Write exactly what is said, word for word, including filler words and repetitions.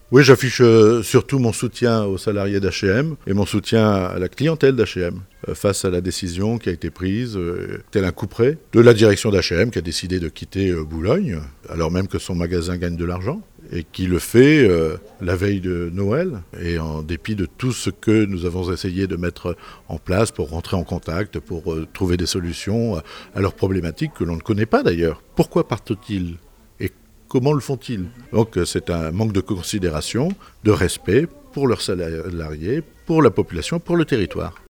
Oui, j'affiche euh, surtout mon soutien aux salariés d'H et M et mon soutien à la clientèle d'H et M euh, face à la décision qui a été prise, euh, tel un couperet, de la direction d'H et M qui a décidé de quitter euh, Boulogne, alors même que son magasin gagne de l'argent, et qui le fait euh, la veille de Noël, et en dépit de tout ce que nous avons essayé de mettre en place pour rentrer en contact, pour euh, trouver des solutions à leurs problématiques que l'on ne connaît pas d'ailleurs. Pourquoi partent-ils ? Comment le font-ils ? Donc c'est un manque de considération, de respect pour leurs salariés, pour la population, pour le territoire.